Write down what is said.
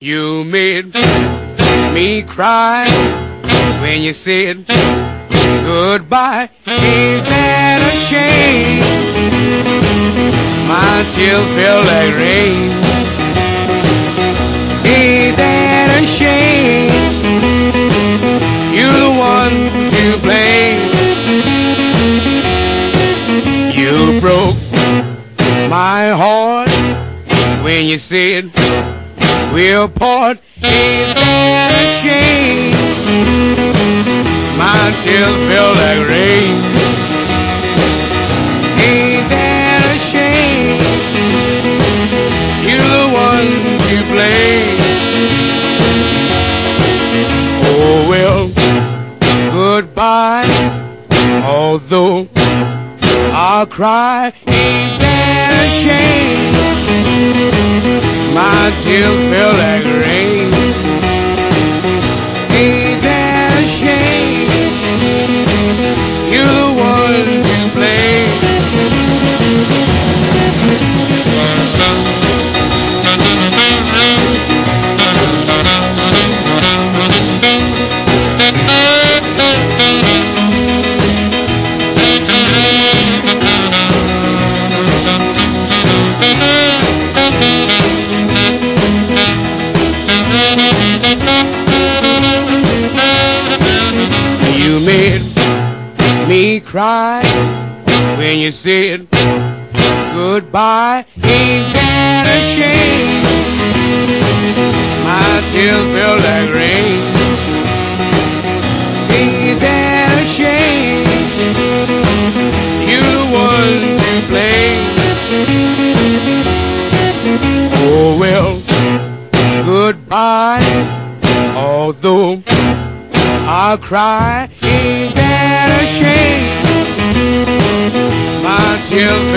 You made me cry when you said goodbye. Ain't that a shame? My tears feel like rain. Ain't that a shame? You're the one to blame. You broke my heart when you said we're apart. Ain't that a shame? My tears feel like rain. Ain't that a shame? You're the one to blame. Oh well, goodbye. Although I'll cry. Ain't that a shame? My tears feel like rain. Ain't that a shame? You're the one to blame. You made me cry when you said goodbye. Ain't that a shame? My tears feel like rain. Ain't that a shame? You're the one to blame. Oh well, goodbye. Although I'll cry. Ain't that a shame? My tears